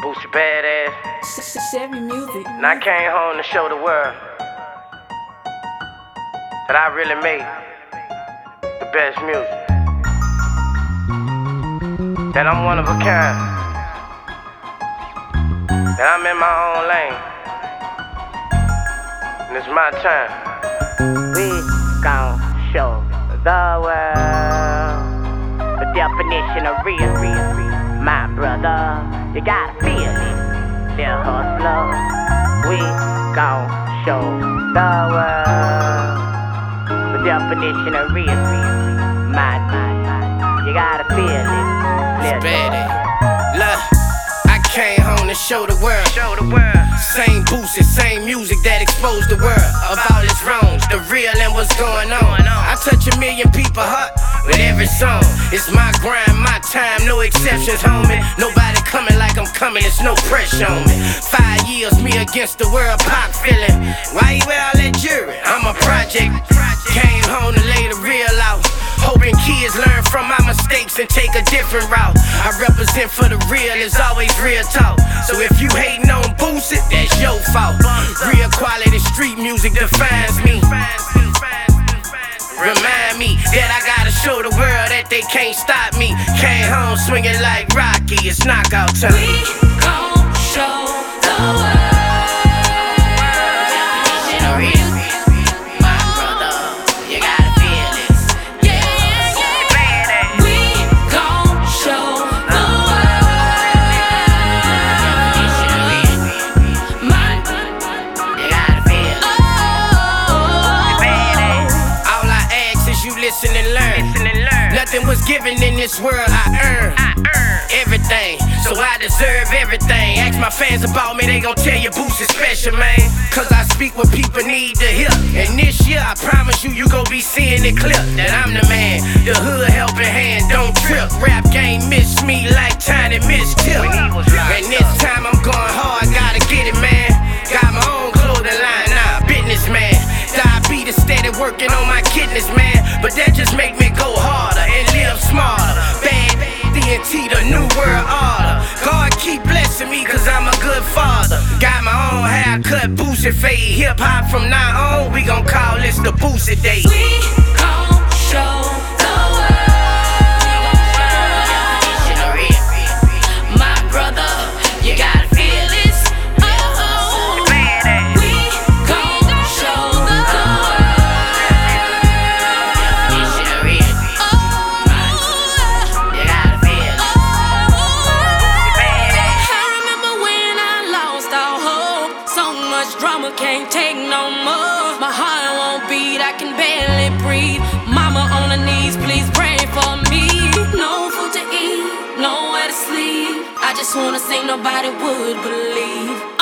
Boosie badass. Chevy music. And I came home to show the world that I really made the best music. That I'm one of a kind. That I'm in my own lane. And it's my time. We gon' show the world the definition of real. My brother, you gotta feel it, little hustler. We gon' show the world the definition of real. My, you gotta feel it, little badass. Look, I came home to show the world. Same Boosie, same music that exposed the world of all its wrongs, the real and what's going on. I touch 1 million people's heart with every song. It's my grind, my time, no exceptions, homie. Nobody coming like I'm coming, it's no pressure on me. 5 years, me against the world, pop feeling. Why you all that jury? I'm a project. Came home to lay the real out. Hoping kids learn from my mistakes and take a different route. I represent for the real, it's always real talk. So if you hating on Boosie, that's your fault. Real quality street music defines me. Remind me that I gotta show the world that they can't stop me. Came home swinging like Rocky, it's knockout time. We gon' show the world. Listen and learn. Nothing was given in this world, I earned everything, so I deserve everything. Ask my fans about me, they gon' tell you Boosie's special, man. Cause I speak what people need to hear. And this year, I promise you, you gon' be seeing it clear that I'm the man, the hood helping hand, don't trip. Rap game miss me like Tiny Miss Tip. And this time I'm going hard, gotta get it, man. Got my own clothing line, nah, businessman. Diabetes steady working on my kidneys, man. But that just make me go harder and live smarter. Bad DNT, the new world order. God keep blessing me cause I'm a good father. Got my own haircut, Boosie fade. Hip hop from now on, we gon' call this the Boosie Day. We gon' show the world. My brother, you gotta feel this. Drama can't take no more. My heart won't beat, I can barely breathe. Mama on her knees, please pray for me. No food to eat, nowhere to sleep. I just wanna sing, nobody would believe.